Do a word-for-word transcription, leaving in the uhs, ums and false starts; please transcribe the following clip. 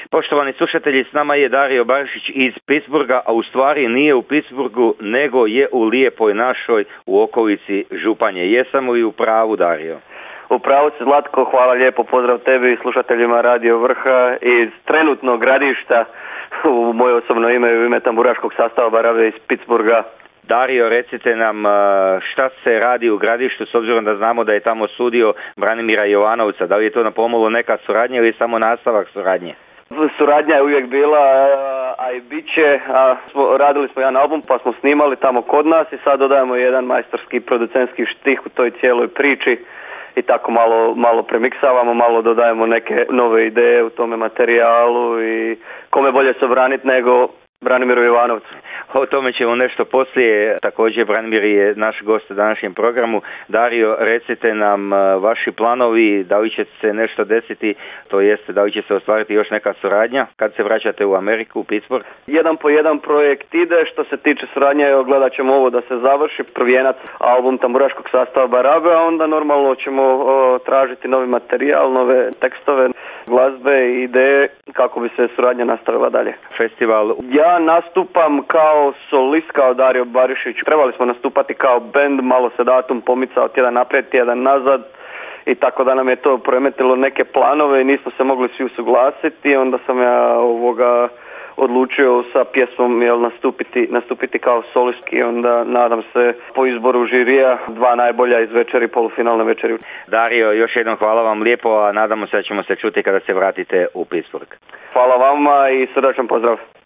Poštovani slušatelji, s nama je Dario Barišić iz Pittsburgha, a u stvari nije u Pittsburghu, nego je u lijepoj našoj u okolici Županje. Jesam li u pravu, Dario? U pravu si, Zlatko, hvala lijepo, pozdrav tebi i slušateljima Radio Vrha iz trenutnog gradišta u moje osobno ime i u ime tamburaškog sastava Barave iz Pittsburgha. Dario, recite nam šta se radi u gradištu, s obzirom da znamo da je tamo sudio Branimira Jovanovca. Da li je to na pomolu neka suradnja ili samo nastavak suradnje? Suradnja je uvijek bila, a i bit će. A smo, radili smo jedan album pa smo snimali tamo kod nas i sad dodajemo jedan majstorski producentski štih u toj cijeloj priči i tako malo, malo premiksavamo, malo dodajemo neke nove ideje u tome materijalu i kome bolje se obraniti nego Branimiru Jovanovcu. O tome ćemo nešto poslije. Također Branimir je naš gost u današnjem programu. Dario, recite nam vaši planovi, da li će se nešto desiti, to jest da li će se ostvariti još neka suradnja kad se vraćate u Ameriku, u Pittsburgh? Jedan po jedan projekt ide, što se tiče suradnje, gledat ćemo ovo da se završi, prvijenac album tamburaškog sastava Barabe, a onda normalno ćemo o, tražiti novi materijal, nove tekstove, glazbe i ideje kako bi se suradnja nastavila dalje. Festival. Ja nastupam kao solist, kao Dario Barišić. Trebali smo nastupati kao bend, malo se datum pomicao tjedan naprijed, tjedan nazad i tako da nam je to poremetilo neke planove i nismo se mogli svi usuglasiti. Onda sam ja ovoga odlučio sa pjesmom jel, nastupiti, nastupiti kao solist i onda nadam se po izboru žirija dva najbolja iz večeri, polufinalne večeri. Dario, još jednom hvala vam lijepo, a nadamo se da ćemo se čuti kada se vratite u Pittsburgh. Hvala vama i srdačan pozdrav.